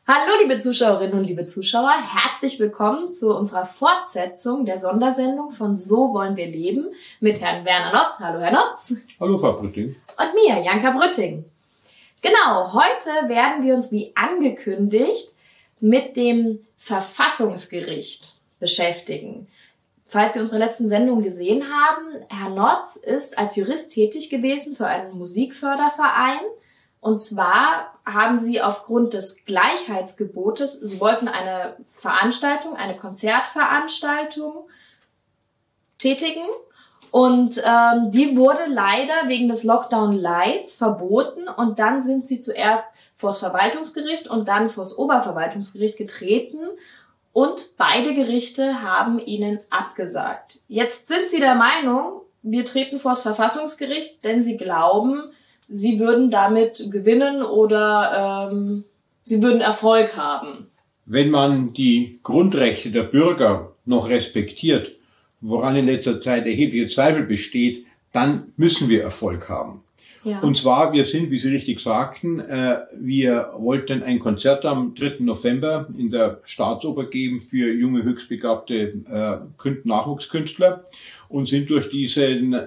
Hallo liebe Zuschauerinnen und liebe Zuschauer, herzlich willkommen zu unserer Fortsetzung der Sondersendung von So wollen wir leben mit Herrn Werner Notz. Hallo Herr Notz. Hallo Frau Brütting. Und mir, Janka Brütting. Genau, heute werden wir uns wie angekündigt mit dem Verfassungsgericht beschäftigen. Falls Sie unsere letzten Sendung gesehen haben, Herr Notz ist als Jurist tätig gewesen für einen Musikförderverein. Und zwar haben sie aufgrund des Gleichheitsgebotes, sie wollten eine Veranstaltung, eine Konzertveranstaltung tätigen. Und die wurde leider wegen des Lockdown Lights verboten. Und dann sind sie zuerst vors Verwaltungsgericht und dann vors Oberverwaltungsgericht getreten. Und beide Gerichte haben ihnen abgesagt. Jetzt sind sie der Meinung, wir treten vors Verfassungsgericht, denn sie glauben, sie würden damit gewinnen oder sie würden Erfolg haben. Wenn man die Grundrechte der Bürger noch respektiert, woran in letzter Zeit erhebliche Zweifel besteht, dann müssen wir Erfolg haben. Ja. Und zwar, wir sind, wie Sie richtig sagten, wir wollten ein Konzert am 3. November in der Staatsoper geben für junge, höchstbegabte Nachwuchskünstler und sind durch diese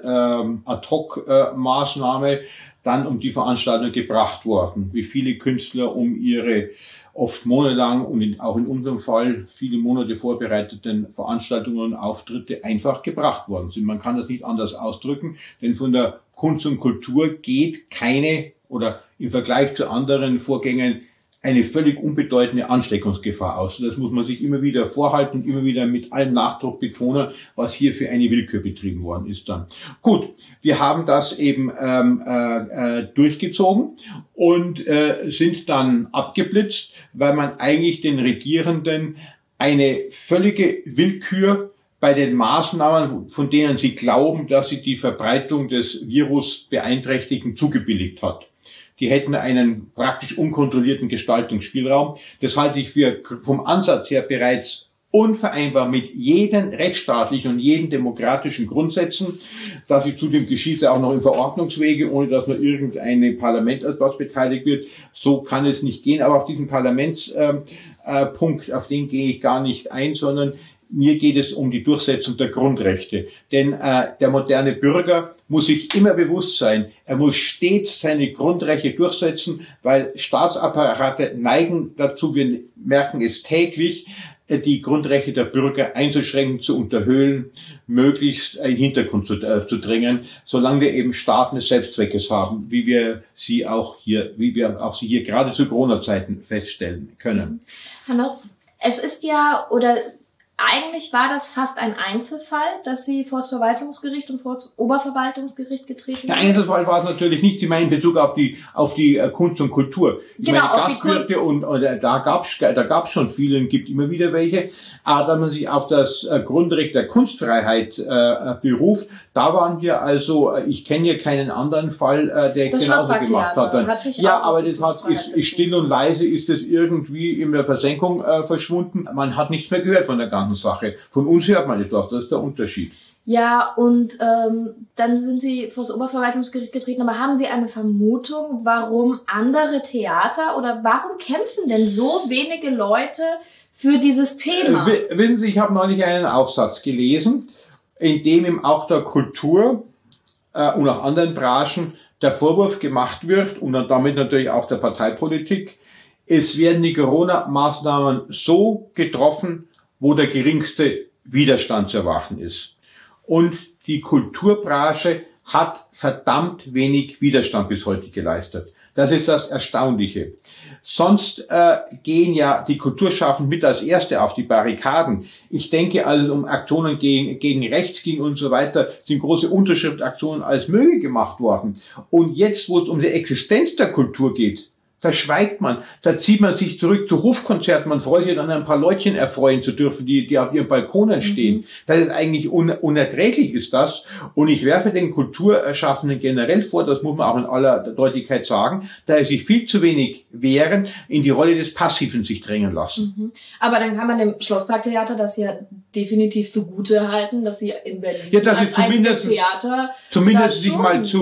Ad-Hoc-Maßnahme dann um die Veranstaltung gebracht worden, wie viele Künstler um ihre oft monatelang und auch in unserem Fall viele Monate vorbereiteten Veranstaltungen und Auftritte einfach gebracht worden sind. Man kann das nicht anders ausdrücken, denn von der Kunst und Kultur geht keine oder im Vergleich zu anderen Vorgängen eine völlig unbedeutende Ansteckungsgefahr aus. Das muss man sich immer wieder vorhalten und immer wieder mit allem Nachdruck betonen, was hier für eine Willkür betrieben worden ist dann. Gut, wir haben das eben durchgezogen und sind dann abgeblitzt, weil man eigentlich den Regierenden eine völlige Willkür bei den Maßnahmen, von denen sie glauben, dass sie die Verbreitung des Virus beeinträchtigen, zugebilligt hat. Die hätten einen praktisch unkontrollierten Gestaltungsspielraum. Das halte ich für vom Ansatz her bereits unvereinbar mit jeden rechtsstaatlichen und jeden demokratischen Grundsätzen, dass ich zudem geschieht auch noch im Verordnungswege, ohne dass nur irgendein Parlament etwas beteiligt wird. So kann es nicht gehen. Aber auf diesen Parlamentspunkt, auf den gehe ich gar nicht ein, sondern mir geht es um die Durchsetzung der Grundrechte. Denn der moderne Bürger muss sich immer bewusst sein, er muss stets seine Grundrechte durchsetzen, weil Staatsapparate neigen dazu, wir merken es täglich, die Grundrechte der Bürger einzuschränken, zu unterhöhlen, möglichst in den Hintergrund zu drängen, solange wir eben Staaten des Selbstzweckes haben, wie wir sie auch hier gerade zu Corona-Zeiten feststellen können. Herr Notz, es ist ja, oder eigentlich war das fast ein Einzelfall, dass Sie vor das Verwaltungsgericht und vor das Oberverwaltungsgericht getreten sind? Der Einzelfall war es natürlich nicht. Sie meinen in Bezug auf die Kunst und Kultur. Ich meine, Gastwirte und da gab's schon viele und gibt immer wieder welche. Aber wenn man sich auf das Grundrecht der Kunstfreiheit beruft, da waren wir also, ich kenne hier keinen anderen Fall, der das genauso gemacht hat. Ja, aber das ist still und leise ist es irgendwie in der Versenkung verschwunden. Man hat nichts mehr gehört von der ganzen Sache. Von uns hört man etwas, das ist der Unterschied. Ja, und dann sind Sie vor das Oberverwaltungsgericht getreten, aber haben Sie eine Vermutung, warum andere Theater oder warum kämpfen denn so wenige Leute für dieses Thema? Wissen Sie, ich habe neulich einen Aufsatz gelesen, in dem eben auch der Kultur und auch anderen Branchen der Vorwurf gemacht wird und damit natürlich auch der Parteipolitik, es werden die Corona-Maßnahmen so getroffen, wo der geringste Widerstand zu erwarten ist. Und die Kulturbranche hat verdammt wenig Widerstand bis heute geleistet. Das ist das Erstaunliche. Sonst gehen ja die Kulturschaffenden mit als Erste auf die Barrikaden. Ich denke also um Aktionen gegen rechts ging und so weiter, sind große Unterschriftaktionen als möglich gemacht worden. Und jetzt, wo es um die Existenz der Kultur geht, da schweigt man, da zieht man sich zurück zu Hofkonzerten, man freut sich dann ein paar Leutchen erfreuen zu dürfen, die auf ihren Balkonen stehen. Das ist eigentlich unerträglich ist das. Und ich werfe den Kulturschaffenden generell vor, das muss man auch in aller Deutlichkeit sagen, da sie sich viel zu wenig wehren, in die Rolle des Passiven sich drängen lassen. Aber dann kann man dem Schlossparktheater das ja definitiv zugute halten, dass sie in Berlin ja, dass als sie zumindest Theater sich mal zu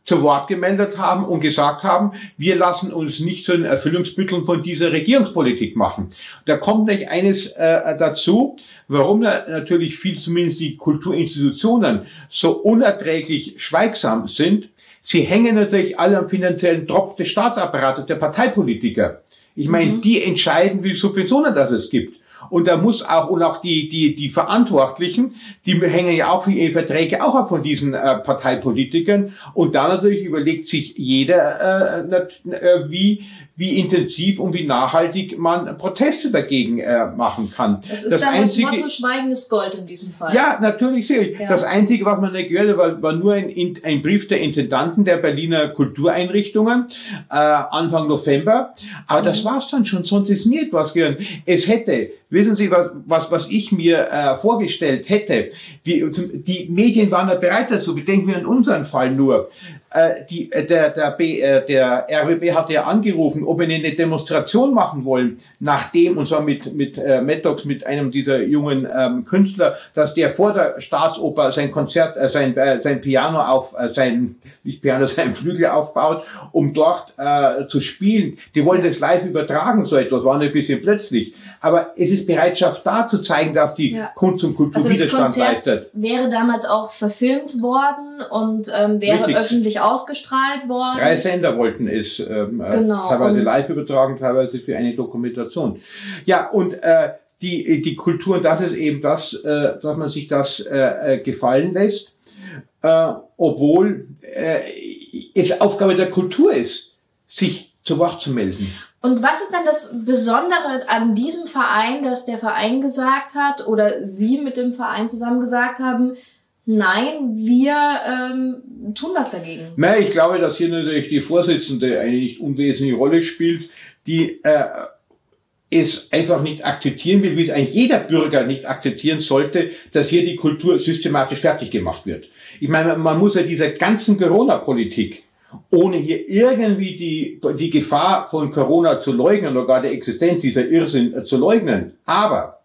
zu Wort gemeldet haben und gesagt haben, wir lassen uns nicht zu den Erfüllungsmitteln von dieser Regierungspolitik machen. Da kommt nicht eines dazu, warum natürlich zumindest die Kulturinstitutionen so unerträglich schweigsam sind. Sie hängen natürlich alle am finanziellen Tropf des Staatsapparates, der Parteipolitiker. Ich meine, die entscheiden, wie viele Subventionen das es gibt. Und da muss auch die Verantwortlichen, die hängen ja auch für ihre Verträge auch ab von diesen Parteipolitikern. Und da natürlich überlegt sich jeder, wie intensiv und wie nachhaltig man Proteste dagegen machen kann. Das ist dann das Motto schweigendes Gold in diesem Fall. Ja, natürlich sehe ich. Ja. Das Einzige, was man nicht gehört hat, war nur ein Brief der Intendanten der Berliner Kultureinrichtungen Anfang November. Aber das war's dann schon, sonst ist mir etwas gehört. Es hätte, wissen Sie, was ich mir vorgestellt hätte, die Medien waren da bereit dazu, bedenken wir an unseren Fall nur. Der RBB hatte ja angerufen, ob wir eine Demonstration machen wollen, nachdem, und zwar mit Maddox, mit einem dieser jungen Künstler, dass der vor der Staatsoper sein Konzert, sein Piano sein Flügel aufbaut, um dort zu spielen. Die wollen das live übertragen, so etwas, war ein bisschen plötzlich. Aber es ist Bereitschaft da, zu zeigen, dass die Kunst und Kultur Widerstand leistet. Wäre damals auch verfilmt worden und wäre richtig öffentlich ausgestrahlt worden. 3 Sender wollten es teilweise live übertragen, teilweise für eine Dokumentation. Ja, und die Kultur, das ist eben das, dass man sich das gefallen lässt, obwohl es Aufgabe der Kultur ist, sich zu Wort zu melden. Und was ist dann das Besondere an diesem Verein, dass der Verein gesagt hat oder Sie mit dem Verein zusammen gesagt haben, nein, wir tun was dagegen? Na, ich glaube, dass hier natürlich die Vorsitzende eine nicht unwesentliche Rolle spielt, die es einfach nicht akzeptieren will, wie es eigentlich jeder Bürger nicht akzeptieren sollte, dass hier die Kultur systematisch fertig gemacht wird. Ich meine, man muss ja dieser ganzen Corona-Politik, ohne hier irgendwie die Gefahr von Corona zu leugnen oder gar die Existenz dieser Irrsinn zu leugnen, aber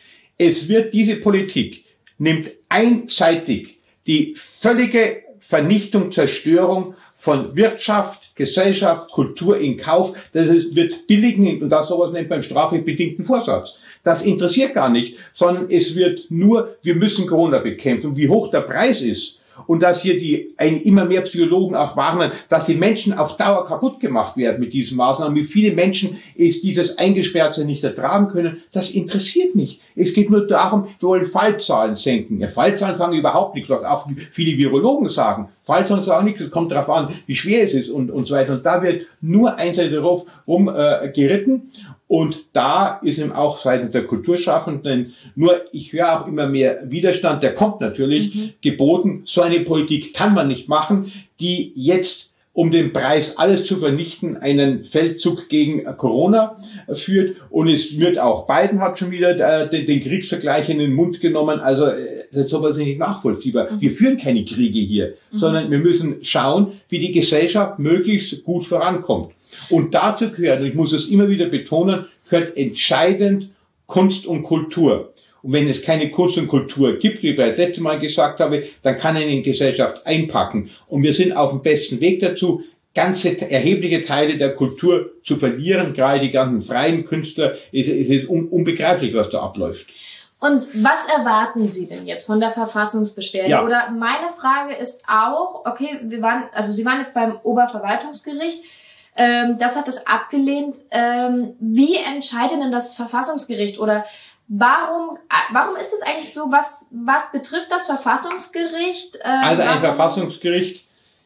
diese Politik nimmt einseitig die völlige Vernichtung, Zerstörung von Wirtschaft, Gesellschaft, Kultur in Kauf. Wird billigen, und das sowas nennt man strafrechtlich bedingten Vorsatz. Das interessiert gar nicht, sondern es wird nur, wir müssen Corona bekämpfen. Und wie hoch der Preis ist, und dass hier immer mehr Psychologen auch warnen, dass die Menschen auf Dauer kaputt gemacht werden mit diesen Maßnahmen. Wie viele Menschen dieses Eingesperrtsein nicht ertragen können, das interessiert nicht. Es geht nur darum, wir wollen Fallzahlen senken. Ja, Fallzahlen sagen überhaupt nichts, was auch viele Virologen sagen. Fallzahlen sagen nichts, es kommt darauf an, wie schwer es ist und so weiter. Und da wird nur einseitig darauf geritten. Und da ist eben auch seitens der Kulturschaffenden ich höre auch immer mehr Widerstand, der kommt natürlich, geboten. So eine Politik kann man nicht machen, die jetzt, um den Preis alles zu vernichten, einen Feldzug gegen Corona führt. Und es wird auch, Biden hat schon wieder den Kriegsvergleich in den Mund genommen. Also das ist sowas nicht nachvollziehbar. Wir führen keine Kriege hier, sondern wir müssen schauen, wie die Gesellschaft möglichst gut vorankommt. Und dazu gehört, und ich muss es immer wieder betonen, gehört entscheidend Kunst und Kultur. Und wenn es keine Kunst und Kultur gibt, wie ich das letzte Mal gesagt habe, dann kann eine Gesellschaft einpacken. Und wir sind auf dem besten Weg dazu, erhebliche Teile der Kultur zu verlieren, gerade die ganzen freien Künstler. Es ist unbegreiflich, was da abläuft. Und was erwarten Sie denn jetzt von der Verfassungsbeschwerde? Ja. Oder meine Frage ist auch, okay, Sie waren jetzt beim Oberverwaltungsgericht, das hat es abgelehnt. Wie entscheidet denn das Verfassungsgericht? Oder warum ist es eigentlich so? Was betrifft das Verfassungsgericht? Also ein Verfassungsgericht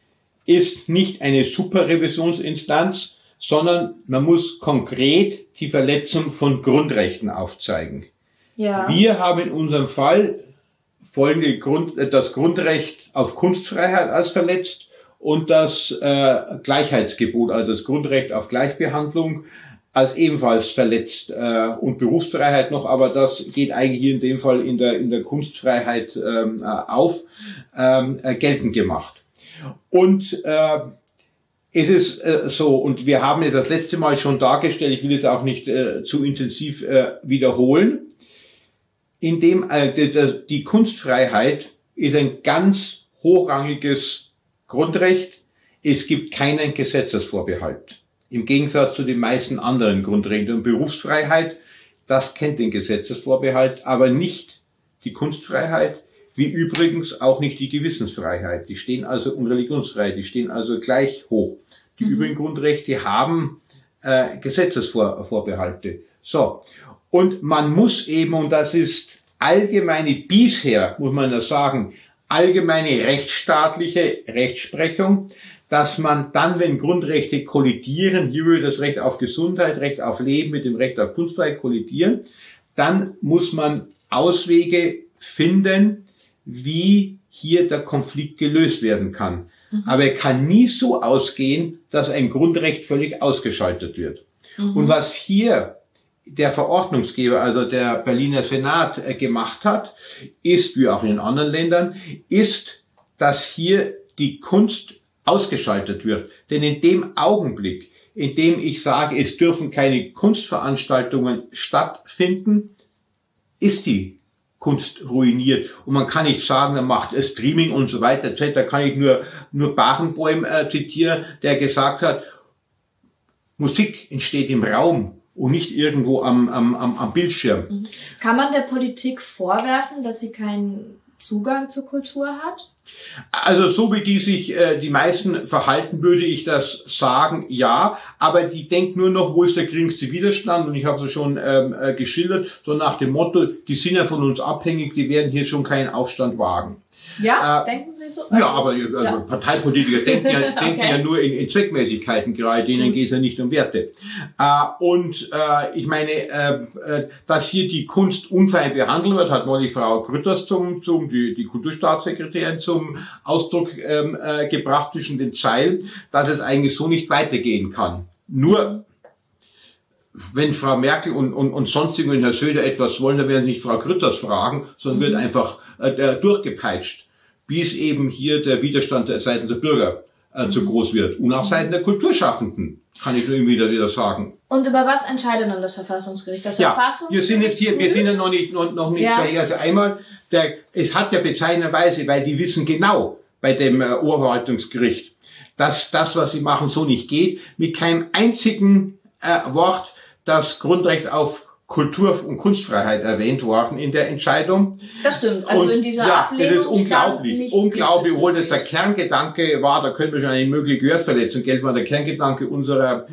ist nicht eine Superrevisionsinstanz, sondern man muss konkret die Verletzung von Grundrechten aufzeigen. Ja. Wir haben in unserem Fall das Grundrecht auf Kunstfreiheit als verletzt und das Gleichheitsgebot, also das Grundrecht auf Gleichbehandlung, als ebenfalls verletzt und Berufsfreiheit noch, aber das geht eigentlich hier in dem Fall in der Kunstfreiheit geltend gemacht. Und es ist so, und wir haben es das letzte Mal schon dargestellt, ich will es auch nicht zu intensiv wiederholen, indem die Kunstfreiheit ist ein ganz hochrangiges Grundrecht, Es gibt keinen Gesetzesvorbehalt. Im Gegensatz zu den meisten anderen Grundrechten. Und Berufsfreiheit, das kennt den Gesetzesvorbehalt, aber nicht die Kunstfreiheit, wie übrigens auch nicht die Gewissensfreiheit. Die stehen also, und Religionsfreiheit, die stehen also gleich hoch. Die übrigen Grundrechte haben Gesetzesvorbehalte. So. Und man muss eben, und das ist allgemeine, bisher, muss man das sagen, allgemeine rechtsstaatliche Rechtsprechung, dass man dann, wenn Grundrechte kollidieren, hier würde das Recht auf Gesundheit, Recht auf Leben mit dem Recht auf Kunstfreiheit kollidieren, dann muss man Auswege finden, wie hier der Konflikt gelöst werden kann. Aber er kann nie so ausgehen, dass ein Grundrecht völlig ausgeschaltet wird. Und was hier der Verordnungsgeber, also der Berliner Senat, gemacht hat, ist, wie auch in den anderen Ländern, ist, dass hier die Kunst ausgeschaltet wird. Denn in dem Augenblick, in dem ich sage, es dürfen keine Kunstveranstaltungen stattfinden, ist die Kunst ruiniert. Und man kann nicht sagen, er macht Streaming und so weiter, etc. Da kann ich nur Barenboim zitieren, der gesagt hat, Musik entsteht im Raum und nicht irgendwo am Bildschirm. Kann man der Politik vorwerfen, dass sie keinen Zugang zur Kultur hat? Also so wie die sich die meisten verhalten, würde ich das sagen, ja. Aber die denkt nur noch, wo ist der geringste Widerstand? Und ich habe es schon geschildert, so nach dem Motto, die sind ja von uns abhängig, die werden hier schon keinen Aufstand wagen. Ja, denken Sie so? Ja, aber Parteipolitiker denken ja nur in Zweckmäßigkeiten gerade, denen geht es ja nicht um Werte. Ich meine, dass hier die Kunst unfein behandelt wird, hat neulich Frau Grütters die Kulturstaatssekretärin zum Ausdruck gebracht zwischen den Zeilen, dass es eigentlich so nicht weitergehen kann. Nur wenn Frau Merkel und sonstige und Herr Söder etwas wollen, dann werden sie nicht Frau Grütters fragen, sondern wird einfach durchgepeitscht, bis eben hier der Widerstand seitens der Bürger zu groß wird. Und auch seitens der Kulturschaffenden, kann ich nur immer wieder sagen. Und über was entscheidet dann das Verfassungsgericht? Das Verfassungsgericht wir sind jetzt hier, wir sind ja noch nicht fertig. Also einmal, es hat ja bezeichnenderweise, weil die wissen genau bei dem Oberverwaltungsgericht, dass das, was sie machen, so nicht geht, mit keinem einzigen Wort das Grundrecht auf Kultur- und Kunstfreiheit erwähnt worden in der Entscheidung. Das stimmt, also in dieser Ablehnung. Das ist unglaublich. Unglaublich, obwohl das der Kerngedanke war, da können wir schon eine mögliche Gehörsverletzung gelten, weil der Kerngedanke unserer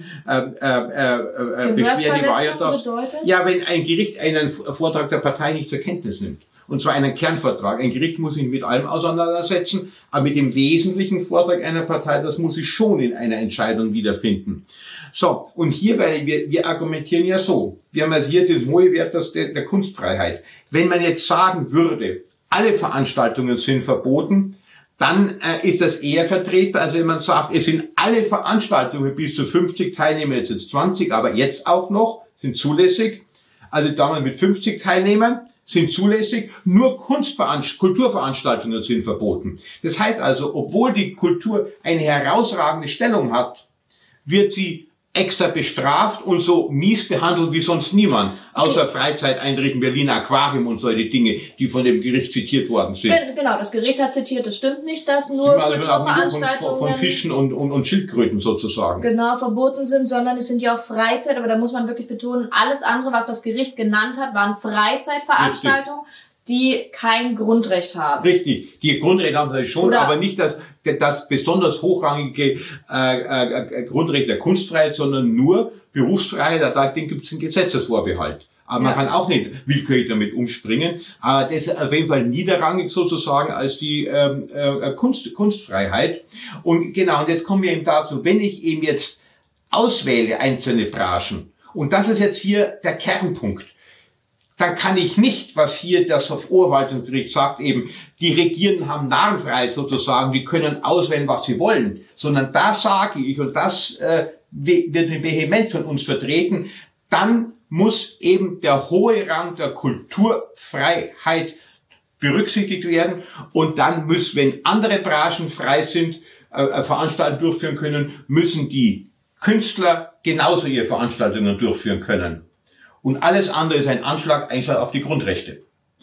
Beschwerde war ja das. Bedeutet? Ja, wenn ein Gericht einen Vortrag der Partei nicht zur Kenntnis nimmt. Und zwar einen Kernvertrag. Ein Gericht muss sich mit allem auseinandersetzen, aber mit dem wesentlichen Vortrag einer Partei, das muss sich schon in einer Entscheidung wiederfinden. So, und hier, weil wir argumentieren ja so, wir haben also hier den hohen Wert der Kunstfreiheit. Wenn man jetzt sagen würde, alle Veranstaltungen sind verboten, dann ist das eher vertretbar, als wenn man sagt, es sind alle Veranstaltungen bis zu 50 Teilnehmer, jetzt sind es 20, aber jetzt auch noch, sind zulässig. Also damals mit 50 Teilnehmern sind zulässig, nur Kulturveranstaltungen sind verboten. Das heißt also, obwohl die Kultur eine herausragende Stellung hat, wird sie extra bestraft und so mies behandelt wie sonst niemand. Außer Freizeiteinrichtungen, Berliner Aquarium und solche Dinge, die von dem Gericht zitiert worden sind. Genau, das Gericht hat zitiert, das stimmt nicht, dass nur Kulturveranstaltungen von Fischen und Schildkröten sozusagen. Genau, verboten sind, sondern es sind ja auch Freizeit, aber da muss man wirklich betonen, alles andere, was das Gericht genannt hat, waren Freizeitveranstaltungen, die kein Grundrecht haben. Richtig, die Grundrechte haben sie schon, aber nicht das besonders hochrangige Grundrecht der Kunstfreiheit, sondern nur Berufsfreiheit, da gibt es einen Gesetzesvorbehalt. Aber man kann auch nicht willkürlich damit umspringen. Aber das ist auf jeden Fall niederrangig sozusagen als die Kunstfreiheit. Und genau, und jetzt kommen wir eben dazu, wenn ich eben jetzt auswähle einzelne Branchen, und das ist jetzt hier der Kernpunkt, dann kann ich nicht, was hier das Oberverwaltungsgericht sagt, eben, die Regierenden haben Narrenfreiheit sozusagen, die können auswählen, was sie wollen, sondern da sage ich, und das wird vehement von uns vertreten, dann muss eben der hohe Rang der Kulturfreiheit berücksichtigt werden und dann muss, wenn andere Branchen frei sind, Veranstaltungen durchführen können, müssen die Künstler genauso ihre Veranstaltungen durchführen können. Und alles andere ist ein Anschlag einfach auf die Grundrechte.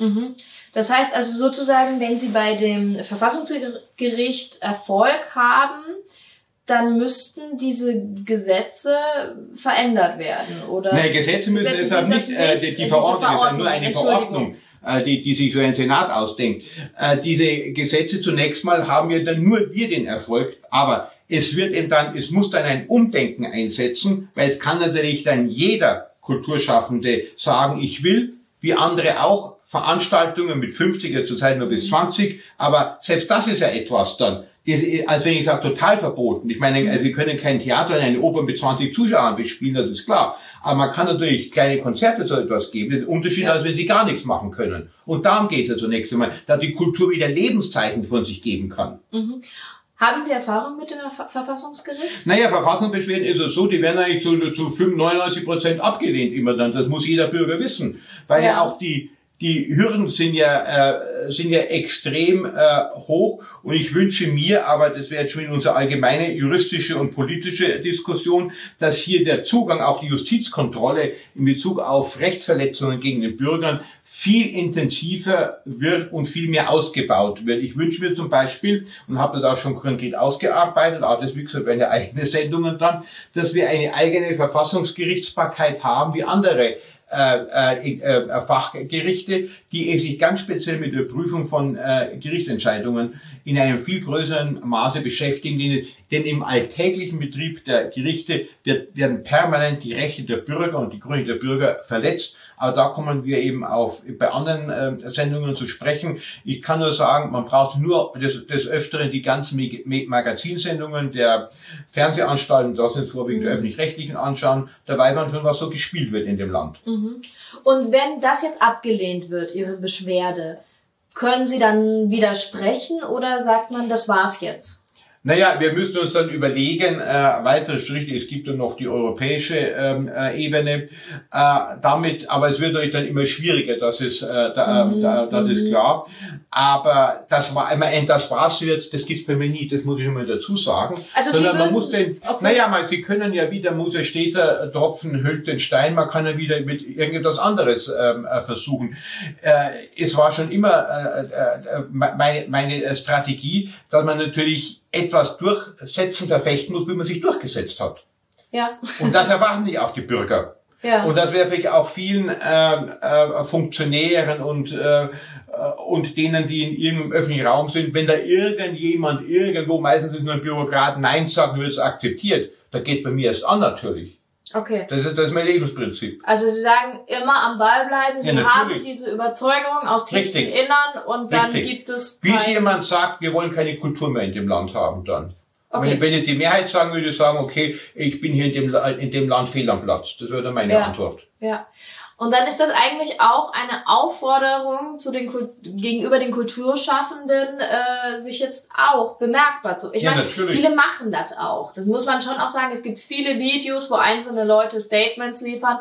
Das heißt also sozusagen, wenn Sie bei dem Verfassungsgericht Erfolg haben, dann müssten diese Gesetze verändert werden, oder? Nein, Gesetze müssen deshalb nicht, die Verordnung ist nur eine Verordnung, die sich so ein Senat ausdenkt. Diese Gesetze zunächst mal haben ja dann nur wir den Erfolg, aber es muss dann ein Umdenken einsetzen, weil es kann natürlich dann jeder Kulturschaffende sagen, ich will, wie andere auch, Veranstaltungen mit 50, zurzeit nur bis 20, aber selbst das ist ja etwas dann. Also wenn ich sage, total verboten. Ich meine, also Sie können kein Theater oder eine Oper mit 20 Zuschauern bespielen, das ist klar. Aber man kann natürlich kleine Konzerte so etwas geben. Den Unterschied, als wenn Sie gar nichts machen können. Und darum geht es ja zunächst einmal, dass die Kultur wieder Lebenszeichen von sich geben kann. Mhm. Haben Sie Erfahrung mit dem Verfassungsgericht? Naja, Verfassungsbeschwerden ist es so, die werden eigentlich zu 99% abgelehnt immer dann. Das muss jeder Bürger wissen. Weil ja auch die Hürden sind ja extrem hoch, und ich wünsche mir, aber das wäre jetzt schon in unsere allgemeine juristische und politische Diskussion, dass hier der Zugang, auch die Justizkontrolle in Bezug auf Rechtsverletzungen gegen den Bürgern viel intensiver wird und viel mehr ausgebaut wird. Ich wünsche mir zum Beispiel, und habe das auch schon konkret ausgearbeitet, auch das, wie gesagt, eine eigene Sendungen dann, dass wir eine eigene Verfassungsgerichtsbarkeit haben, wie andere Fachgerichte, die sich ganz speziell mit der Prüfung von Gerichtsentscheidungen in einem viel größeren Maße beschäftigen, denn im alltäglichen Betrieb der Gerichte werden permanent die Rechte der Bürger und die Gründe der Bürger verletzt. Aber da kommen wir eben bei anderen Sendungen zu sprechen. Ich kann nur sagen, man braucht nur des Öfteren die ganzen Magazinsendungen der Fernsehanstalten, das sind vorwiegend die öffentlich-rechtlichen, anschauen. Da weiß man schon, was so gespielt wird in dem Land. Und wenn das jetzt abgelehnt wird, Ihre Beschwerde, können Sie dann widersprechen oder sagt man, das war's jetzt? Naja, wir müssen uns dann überlegen, weitere Schritte, es gibt dann noch die europäische Ebene, aber es wird natürlich dann immer schwieriger, das ist klar. Aber das war's jetzt, das gibt's bei mir nie, das muss ich immer dazu sagen. Also sondern man muss Sie können ja wieder, Mose steht da, Tropfen hüllt den Stein, man kann ja wieder mit irgendetwas anderes versuchen. Es war schon immer meine Strategie, dass man natürlich etwas verfechten muss, wie man sich durchgesetzt hat. Ja. Und das erwarten sich auch die Bürger. Ja. Und das wäre vielleicht auch vielen Funktionären und denen, die in irgendeinem öffentlichen Raum sind, wenn da irgendjemand irgendwo, meistens ist nur ein Bürokrat, Nein sagt, wird es akzeptiert. Da geht bei mir erst an natürlich. Okay. Das ist mein Lebensprinzip. Also Sie sagen, immer am Ball bleiben. Sie haben diese Überzeugung aus tiefstem Innern und dann gibt es... Bis jemand sagt, wir wollen keine Kultur mehr in dem Land haben, dann. Okay. Wenn jetzt die Mehrheit sagen würde, sagen, okay, ich bin hier in dem Land fehl am Platz. Das wäre dann meine Antwort. Ja. Und dann ist das eigentlich auch eine Aufforderung gegenüber den Kulturschaffenden, sich jetzt auch bemerkbar zu. Ich meine, viele machen das auch. Das muss man schon auch sagen. Es gibt viele Videos, wo einzelne Leute Statements liefern.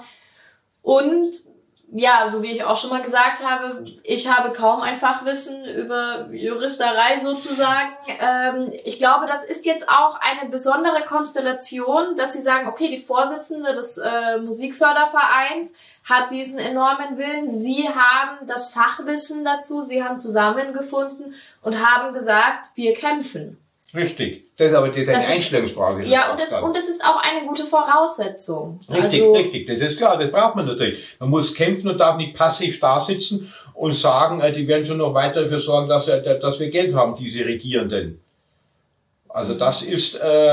Und ja, so wie ich auch schon mal gesagt habe, ich habe kaum ein Fachwissen über Juristerei sozusagen. Ich glaube, das ist jetzt auch eine besondere Konstellation, dass Sie sagen, okay, die Vorsitzende des Musikfördervereins hat diesen enormen Willen. Sie haben das Fachwissen dazu, Sie haben zusammengefunden und haben gesagt, wir kämpfen. Richtig. Das ist aber eine Einstellungsfrage. Ja, und es ist auch eine gute Voraussetzung. Richtig, das ist klar, das braucht man natürlich. Man muss kämpfen und darf nicht passiv da sitzen und sagen, die werden schon noch weiter dafür sorgen, dass wir Geld haben, diese Regierenden. Also das ist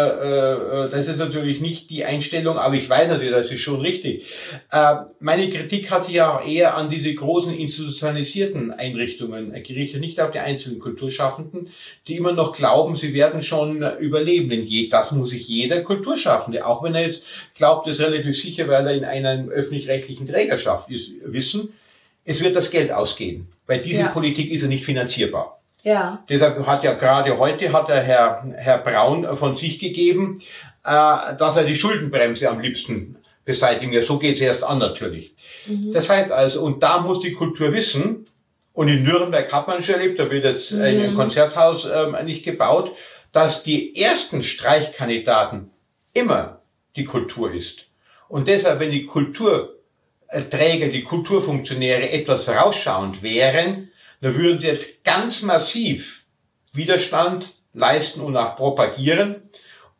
natürlich nicht die Einstellung, aber ich weiß natürlich, das ist schon richtig. Meine Kritik hat sich ja auch eher an diese großen institutionalisierten Einrichtungen gerichtet, nicht auf die einzelnen Kulturschaffenden, die immer noch glauben, sie werden schon überleben. Denn das muss sich jeder Kulturschaffende, auch wenn er jetzt glaubt, das ist relativ sicher, weil er in einer öffentlich-rechtlichen Trägerschaft ist, wissen, es wird das Geld ausgehen, weil diese Politik ist ja nicht finanzierbar. Ja. Deshalb hat ja gerade heute der Herr Braun von sich gegeben, dass er die Schuldenbremse am liebsten beseitigen will. So geht's erst an natürlich. Das heißt also, und da muss die Kultur wissen, und in Nürnberg hat man schon erlebt, da wird jetzt ein Konzerthaus nicht gebaut, dass die ersten Streichkandidaten immer die Kultur ist. Und deshalb, wenn die Kulturträger, die Kulturfunktionäre etwas vorausschauend wären, da würden sie jetzt ganz massiv Widerstand leisten und auch propagieren.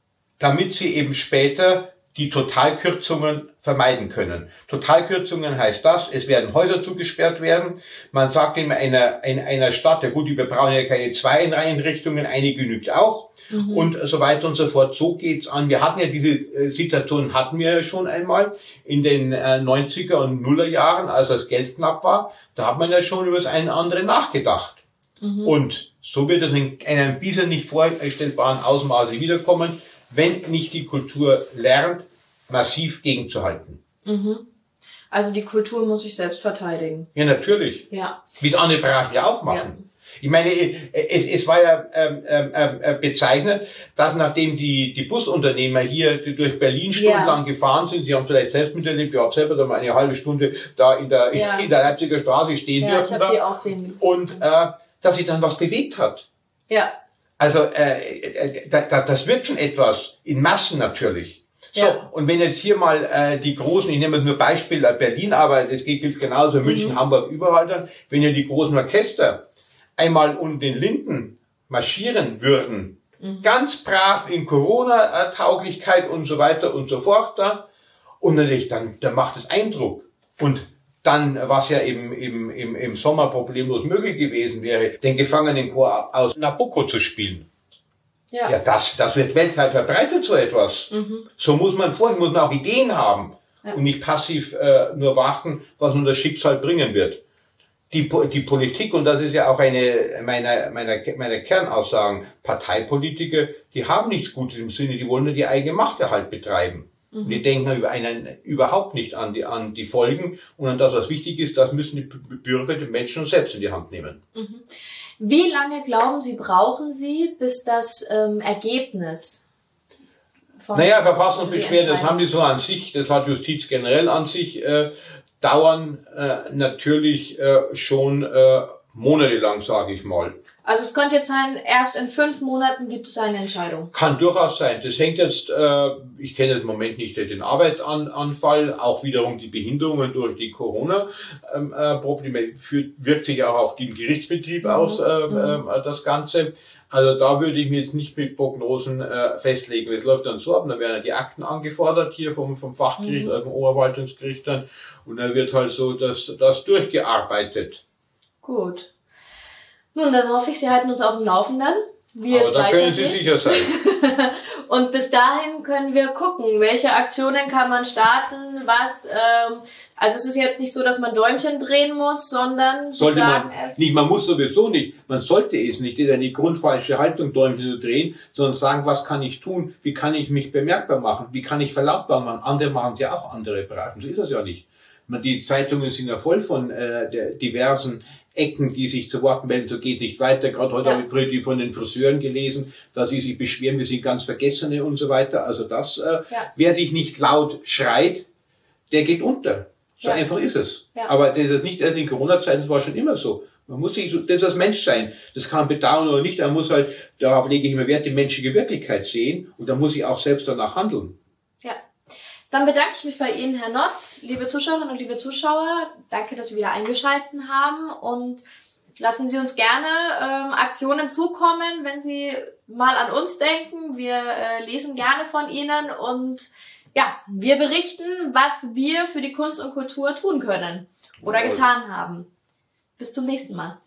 damit sie eben später die Totalkürzungen vermeiden können. Totalkürzungen heißt das, es werden Häuser zugesperrt werden. Man sagt in einer Stadt, ja gut, wir brauchen ja keine zwei Einrichtungen, eine genügt auch. Und so weiter und so fort. So geht's an. Wir hatten ja diese Situation hatten wir ja schon einmal in den 90er und Nuller Jahren, als das Geld knapp war. Da hat man ja schon über das eine oder andere nachgedacht. Und so wird es in einem bisher nicht vorstellbaren Ausmaße wiederkommen, wenn nicht die Kultur lernt, massiv gegenzuhalten. Also die Kultur muss sich selbst verteidigen. Ja, natürlich. Ja. Wie es andere Branchen ja auch machen. Ja. Ich meine, es war ja bezeichnend, dass nachdem die Busunternehmer hier durch Berlin stundenlang gefahren sind, Sie haben vielleicht selbst miterlebt, ich habe selber da mal eine halbe Stunde da in der Leipziger Straße stehen dürfen. Ich habe die auch sehen. Und dass sich dann was bewegt hat. Ja. Also das wird schon etwas, in Massen natürlich. So, und wenn jetzt hier mal die großen, ich nehme nur Beispiel Berlin, aber das gilt genauso München, Hamburg, überall dann, wenn ja die großen Orchester einmal um den Linden marschieren würden, ganz brav in Corona-Tauglichkeit und so weiter und so fort, da, und natürlich dann macht es Eindruck. Und dann, was ja im Sommer problemlos möglich gewesen wäre, den Gefangenenchor aus Nabucco zu spielen. Ja, das wird weltweit verbreitet, so etwas. So muss man vorgehen, muss man auch Ideen haben und nicht passiv nur warten, was nun das Schicksal bringen wird. Die Politik, und das ist ja auch eine meiner Kernaussagen, Parteipolitiker, die haben nichts Gutes im Sinne, die wollen nur die eigene Machterhalt betreiben. Und die denken überhaupt nicht an die Folgen und an das, was wichtig ist, das müssen die Bürger, die Menschen selbst in die Hand nehmen. Wie lange glauben Sie, brauchen Sie, bis das Ergebnis von Verfassungsbeschwerden, das haben die so an sich, das hat Justiz generell an sich, dauern natürlich schon monatelang, sage ich mal. Also es könnte jetzt sein, erst in 5 Monaten gibt es eine Entscheidung. Kann durchaus sein. Das hängt jetzt, ich kenne im Moment nicht den Arbeitsanfall, auch wiederum die Behinderungen durch die Corona-Probleme wirkt sich auch auf den Gerichtsbetrieb aus, das Ganze. Also da würde ich mir jetzt nicht mit Prognosen festlegen. Es läuft dann so ab, dann werden ja die Akten angefordert hier vom Fachgericht, also vom Oberverwaltungsgericht dann, und dann wird halt so das durchgearbeitet. Gut. Nun, dann hoffe ich, Sie halten uns auf dem Laufenden, wie es weitergeht. Da können Sie sicher sein. Und bis dahin können wir gucken, welche Aktionen kann man starten, was, also es ist jetzt nicht so, dass man Däumchen drehen muss, sondern man muss sowieso nicht, man sollte es nicht, das ist eine grundfalsche Haltung, Däumchen zu drehen, sondern sagen, was kann ich tun, wie kann ich mich bemerkbar machen, wie kann ich verlautbar machen, andere machen es ja auch, andere beraten, so ist es ja nicht. Die Zeitungen sind ja voll von diversen Ecken, die sich zu Wort melden, so geht nicht weiter. Gerade heute habe ich früh von den Friseuren gelesen, dass sie sich beschweren, wir sind ganz Vergessene und so weiter. Also wer sich nicht laut schreit, der geht unter. So einfach ist es. Ja. Aber das ist nicht erst in Corona-Zeiten, das war schon immer so. Man muss sich das ist das Menschsein. Das kann man bedauern oder nicht. Man muss halt, darauf lege ich immer Wert, die menschliche Wirklichkeit sehen. Und da muss ich auch selbst danach handeln. Ja. Dann bedanke ich mich bei Ihnen, Herr Notz, liebe Zuschauerinnen und liebe Zuschauer. Danke, dass Sie wieder eingeschaltet haben, und lassen Sie uns gerne Aktionen zukommen, wenn Sie mal an uns denken. Wir lesen gerne von Ihnen, und ja, wir berichten, was wir für die Kunst und Kultur tun können oder getan haben. Bis zum nächsten Mal.